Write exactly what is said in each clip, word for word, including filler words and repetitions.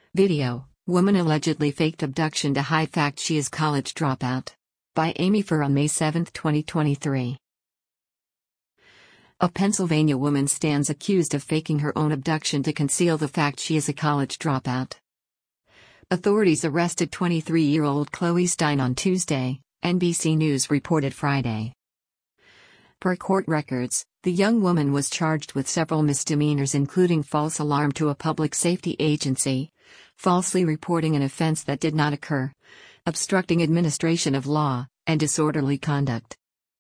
Video: Woman allegedly faked abduction to hide fact she is college dropout. By Amy Furr on May seventh, twenty twenty-three. A Pennsylvania woman stands accused of faking her own abduction to conceal the fact she is a college dropout. Authorities arrested twenty-three-year-old Chloe Stein on Tuesday, N B C News reported Friday. Per court records, the young woman was charged with several misdemeanors including false alarm to a public safety agency, falsely reporting an offense that did not occur, obstructing administration of law, and disorderly conduct.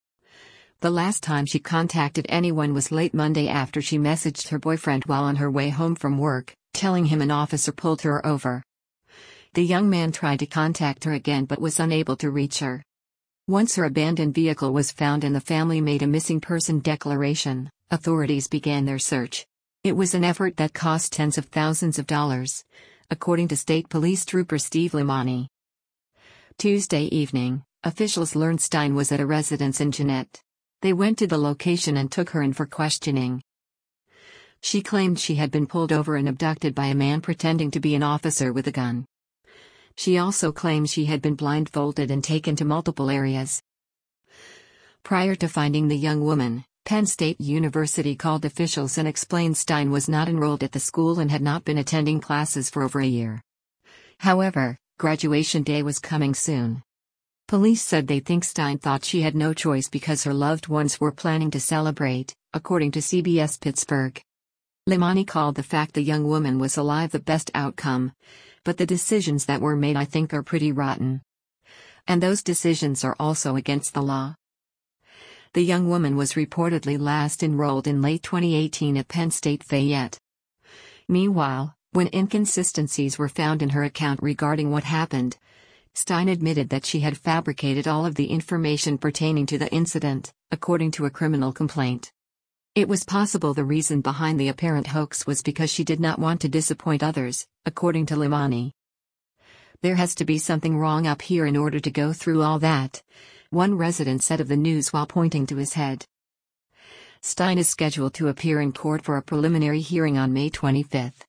The last time she contacted anyone was late Monday after she messaged her boyfriend while on her way home from work, telling him an officer pulled her over. The young man tried to contact her again but was unable to reach her. Once her abandoned vehicle was found and the family made a missing person declaration, authorities began their search. It was an effort that cost tens of thousands of dollars, according to State Police Trooper Steve Limani. Tuesday evening, officials learned Stein was at a residence in Jeannette. They went to the location and took her in for questioning. She claimed she had been pulled over and abducted by a man pretending to be an officer with a gun. She also claimed she had been blindfolded and taken to multiple areas. Prior to finding the young woman, Penn State University called officials and explained Stein was not enrolled at the school and had not been attending classes for over a year. However, graduation day was coming soon. Police said they think Stein thought she had no choice because her loved ones were planning to celebrate, according to C B S Pittsburgh. Limani called the fact the young woman was alive the best outcome, but the decisions that were made I think are pretty rotten. And those decisions are also against the law. The young woman was reportedly last enrolled in late twenty eighteen at Penn State Fayette. Meanwhile, when inconsistencies were found in her account regarding what happened, Stein admitted that she had fabricated all of the information pertaining to the incident, according to a criminal complaint. It was possible the reason behind the apparent hoax was because she did not want to disappoint others, according to Limani. There has to be something wrong up here in order to go through all that, one resident said of the news while pointing to his head. Stein is scheduled to appear in court for a preliminary hearing on May twenty-fifth.